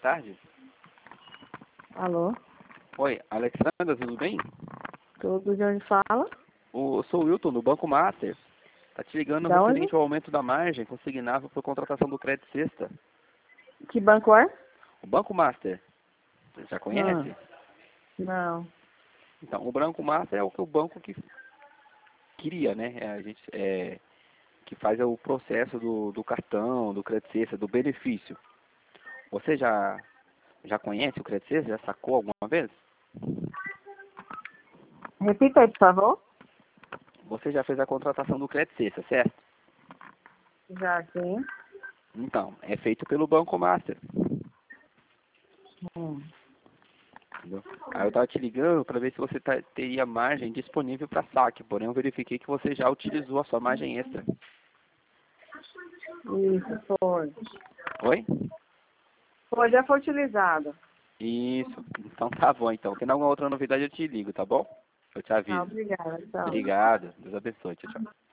tarde. Alô? Oi, Alexandra, tudo bem? Tudo de onde fala? Eu sou o Wilton, do Banco Master. Tá te ligando Da referente onde? ao aumento da margem consignável por contratação do crédito sexta. Que banco é? O Banco Master, você já conhece? Não. Então, o Banco Master é o banco que queria, né? Que faz o processo do cartão, do crédito sexta, do benefício. Você já conhece o crédito sexta? Já sacou alguma vez? Repita aí, por favor. Você já fez a contratação do crédito sexta, certo? Já, sim. Então, é feito pelo Banco Master. Hum. Entendeu? Aí eu estava te ligando para ver se você teria margem disponível para saque, porém eu verifiquei que você já utilizou a sua margem extra. Isso, foi. Oi? Foi, já foi utilizado. Isso. Então tá bom, então. Tendo alguma outra novidade eu te ligo, tá bom? Eu te Tá, aviso. obrigada. Tchau. Obrigado. Deus abençoe. Tchau, tchau.